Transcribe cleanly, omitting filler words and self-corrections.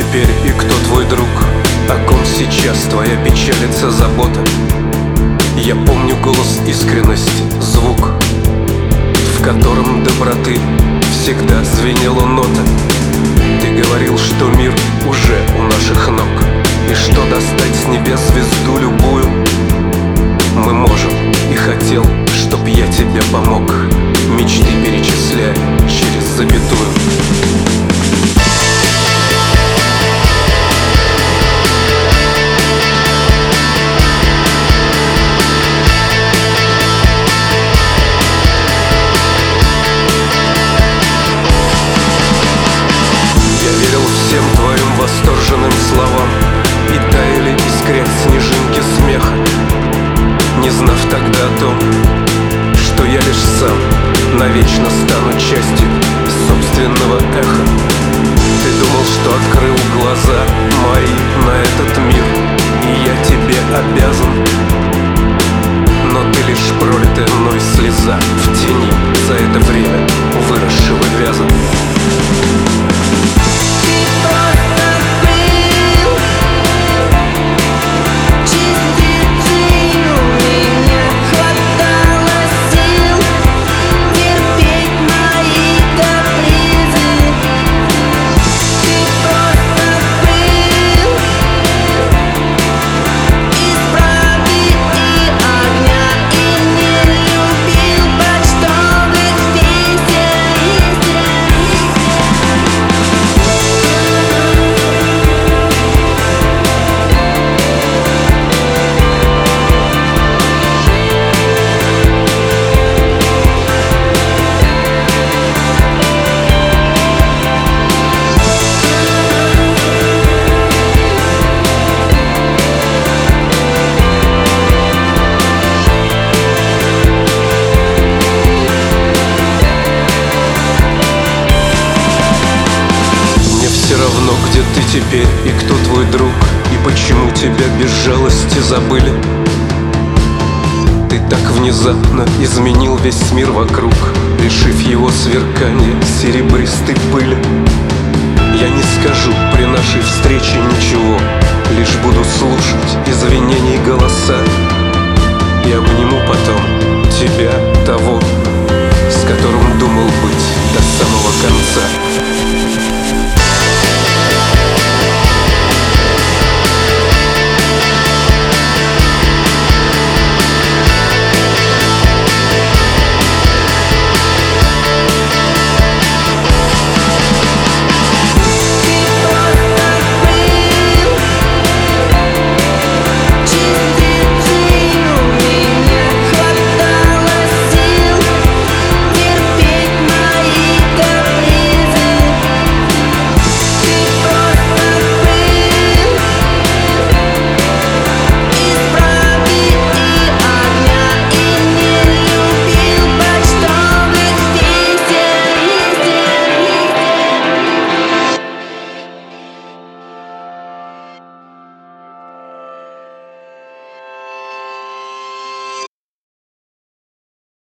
теперь и кто твой друг? О ком сейчас твоя печалится забота? Я помню голос, искренность, звук, в котором доброты всегда звенела нота. Ты говорил, что мир уже у наших ног, и что достать с небес звезду любую мы можем. И хотел, чтоб я тебе помог, мечты перечисляя через запятую. Всем твоим восторженным словам, и таяли, искрясь снежинки смеха, не знав тогда о том, что я лишь сам навечно стану частью собственного эха. Ты думал, что открыл глаза мои на этот мир, и я тебе обязан, но ты лишь пролитая мной слеза в тени за это время выросшего вяза. Все равно, где ты теперь и кто твой друг, и почему тебя без жалости забыли. Ты так внезапно изменил весь мир вокруг, лишив его сверкания серебристой пыли. Я не скажу при нашей встрече ничего, лишь буду слушать извинений голоса, и обниму потом тебя, того, с которым думал быть до самого конца.